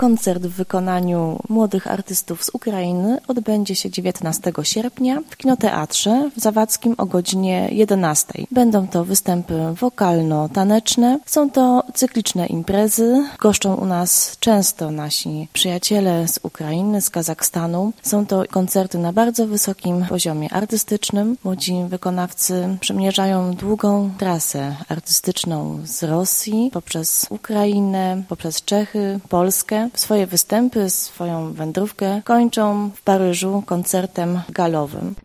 Koncert w wykonaniu młodych artystów z Ukrainy odbędzie się 19 sierpnia w Kinoteatrze w Zawadzkim o godzinie 11. Będą to występy wokalno-taneczne. Są to cykliczne imprezy. Goszczą u nas często nasi przyjaciele z Ukrainy, z Kazachstanu. Są to koncerty na bardzo wysokim poziomie artystycznym. Młodzi wykonawcy przemierzają długą trasę artystyczną z Rosji poprzez Ukrainę, poprzez Czechy, Polskę. Swoje występy, swoją wędrówkę kończą w Paryżu koncertem galowym.